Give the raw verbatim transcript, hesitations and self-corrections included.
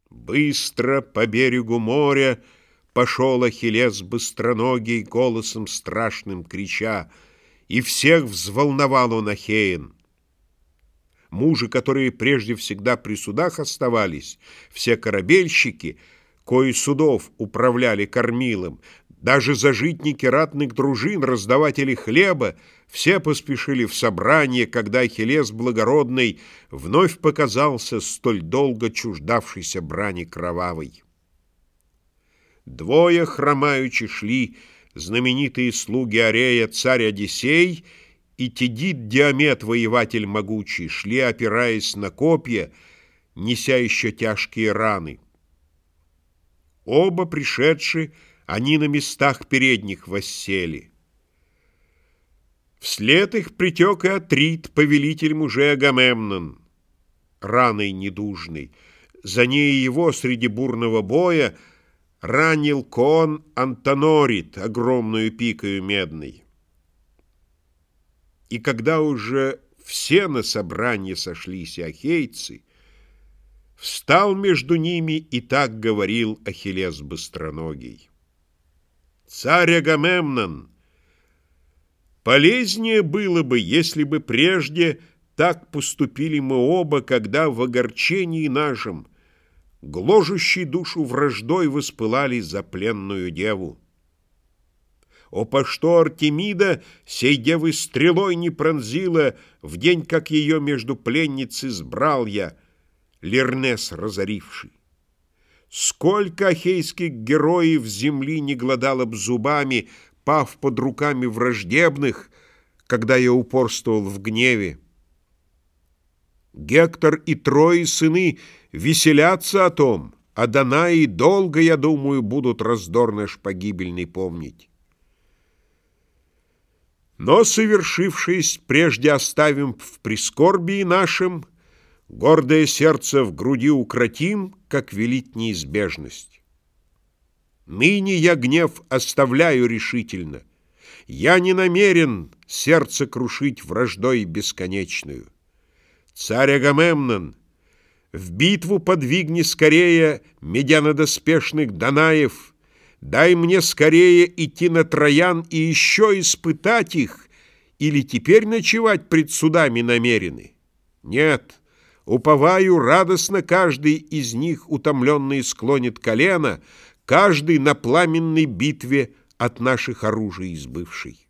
Быстро по берегу моря пошел Ахиллес быстроногий, голосом страшным крича, и всех взволновал он Ахеен. Мужи, которые прежде всегда при судах оставались, все корабельщики, кои судов управляли кормилом, даже зажитники ратных дружин, раздаватели хлеба, все поспешили в собрание, когда Ахиллес благородный вновь показался столь долго чуждавшийся брани кровавой. Двое хромаючи шли знаменитые слуги Арея, царь Одиссей, и Тедид Диамет, воеватель могучий, шли, опираясь на копья, неся еще тяжкие раны. Оба пришедшие, они на местах передних воссели. Вслед их притек и Атрит, повелитель мужей Агамемнон, раной недужный. За ней его среди бурного боя ранил кон Антонорит огромную пикою медной. И когда уже все на собранье сошлись ахейцы, встал между ними и так говорил Ахиллес быстроногий: «Царь Агамемнон, полезнее было бы, если бы прежде так поступили мы оба, когда в огорчении нашем, гложущей душу враждой, воспылали за пленную деву. О, по что Артемида сей девы стрелой не пронзила в день, как ее между пленниц избрал я, Лернес разоривший! Сколько ахейских героев земли не глодало б зубами, пав под руками враждебных, когда я упорствовал в гневе! Гектор и Трои сыны веселятся о том, а Данаи долго, я думаю, будут раздор наш погибельный помнить. Но, совершившись, прежде оставим в прискорбии нашем, гордое сердце в груди укротим, как велит неизбежность. Ныне я гнев оставляю решительно. Я не намерен сердце крушить враждой бесконечную. Царь Агамемнон, в битву подвигни скорее медянодоспешных Данаев, дай мне скорее идти на Троян и еще испытать их, или теперь ночевать пред судами намерены? Нет, уповаю, радостно каждый из них утомленный склонит колено, каждый на пламенной битве от наших оружий избывший.